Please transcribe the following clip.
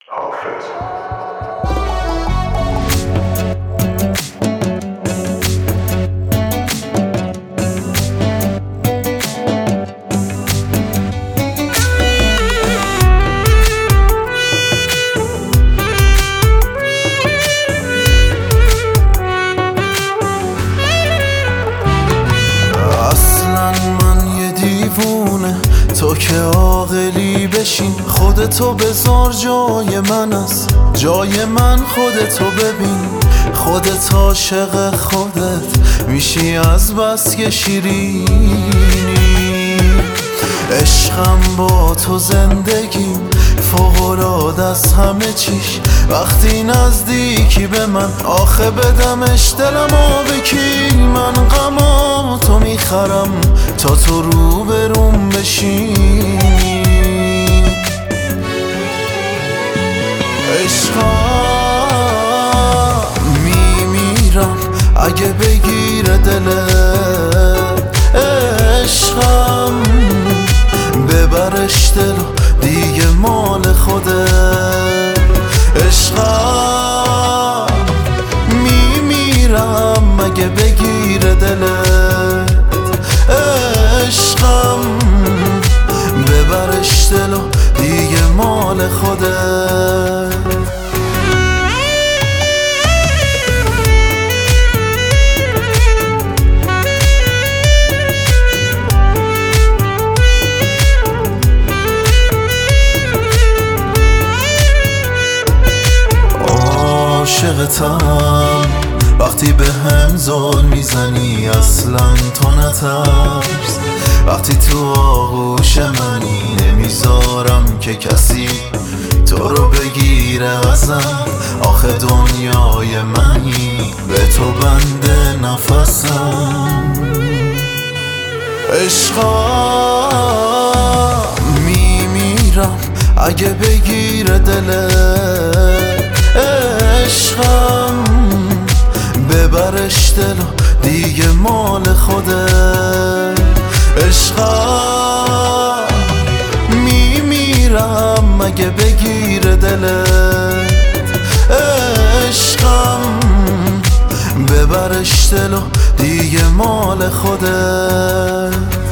تو که عاقلی بشین، خودتو بذار جای من، از جای من خودتو ببین. خودت عاشق خودت میشی از بس که شیرینی. عشقم با تو زندگیم فوق‌العاده از همه چیش. وقتی نزدیکی به من آخه بدمش دلمو بکی. من غمام تو میخرم تا تو روبروم بشینی. عشقم میمیرم اگه بگیره دلت. عشقم ببرش دلو دیگه مال خودت. عشقم میمیرم اگه بگیره دلت. عشقم ببرش دلو دیگه مال خودت. عاشقتم وقتی به هم زل میزنی، اصلا تو نترس. وقتی تو آغوش منی نمیذارم که کسی تو رو بگیره ازم. آخه دنیای منی به تو بنده نفسم. عشقم میمیرم اگه بگیره دلت. عشقم ببرش دلو دیگه مال خودت. عشقم میمیرم اگه بگیره دلت. عشقم ببرش دلو دیگه مال خودت.